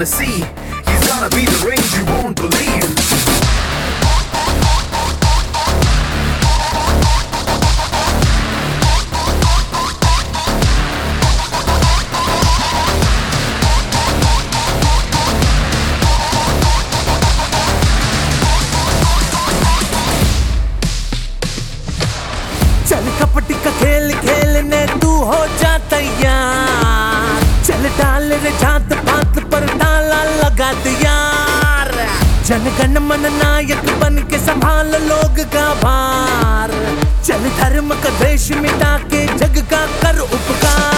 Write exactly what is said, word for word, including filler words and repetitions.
the sea. He's gonna be the range you won't believe. चल कपटी का खेल खेलने तू हो जा तैयार। चल डाल रे जात पात पर ताला लगा दिया। जन गण मन नायक बन के संभाल लोग का भार। चल धर्म का द्वेष मिटा के जग का कर उपकार।